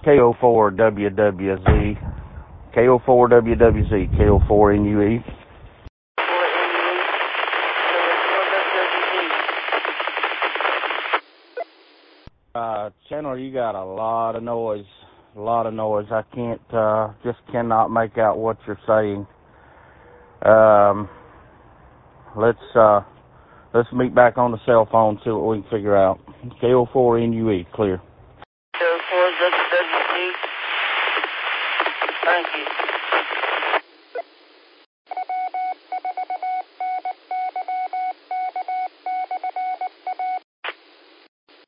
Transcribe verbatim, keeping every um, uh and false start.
K O four W W Z. K O four W W Z. K O four N U E. Uh, Chandler, you got a lot of noise. A lot of noise. I can't, uh, just cannot make out what you're saying. Um, let's, uh, let's meet back on the cell phone, see what we can figure out. K O four N U E, clear. K O four W W Z. Thank you.